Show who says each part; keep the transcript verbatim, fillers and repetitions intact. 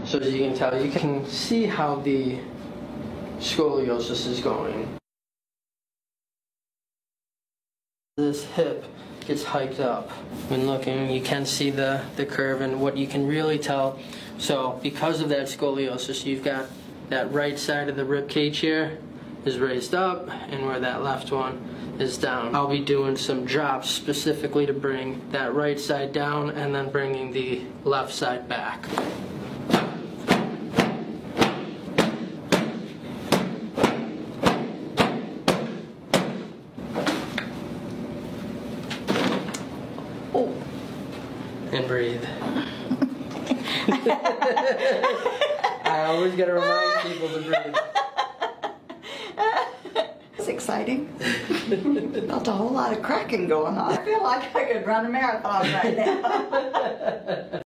Speaker 1: So as you can tell, you can see how the scoliosis is going. This hip gets hiked up. When looking, you can see the, the curve and what you can really tell. So because of that scoliosis, you've got that right side of the rib cage here is raised up and where that left one is down. I'll be doing some drops specifically to bring that right side down and then bringing the left side back.
Speaker 2: Oh.
Speaker 1: And breathe. I always gotta remind people to breathe.
Speaker 2: It's exciting. Felt a whole lot of cracking going on. I feel like I could run a marathon right now.